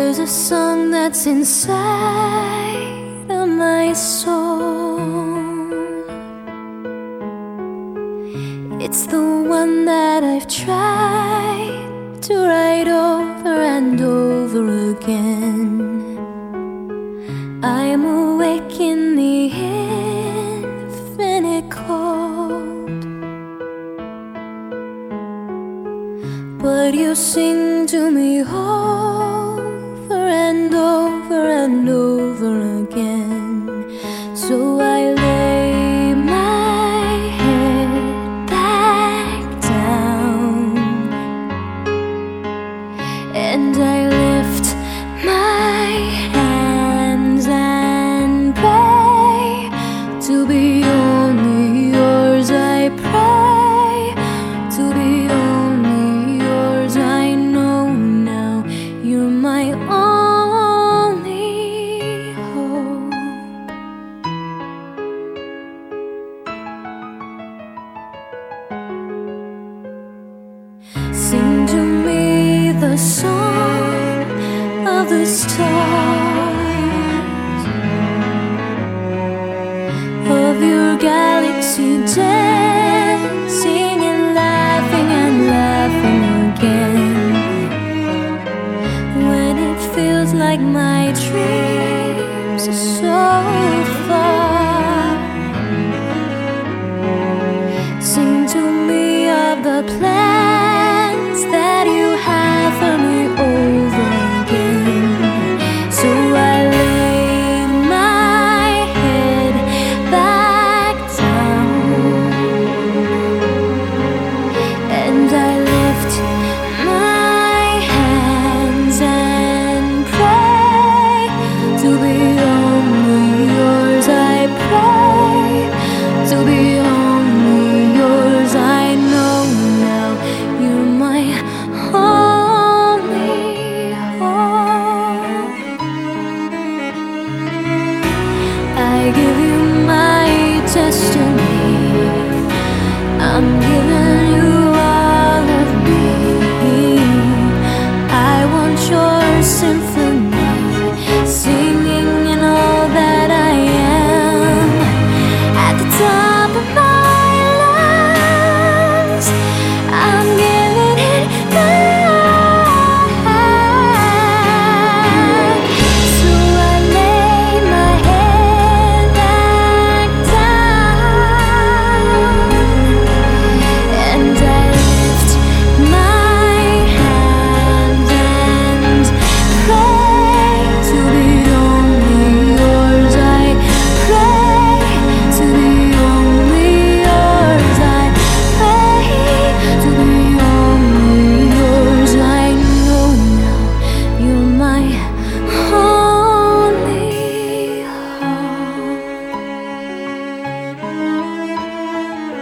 There's a song that's inside of my soul. It's the one that I've tried to write over and over again. I'm awake in the infinite cold, but you sing to me over and over and over again. So I lay my head back down and I lift my hands and pray to be only yours. I pray to be only yours. I know now you're my only hope. Sing to me the song of the stars, of your galaxy dancing and laughing again. When it feels like my dreams are so far, sing to me of the planets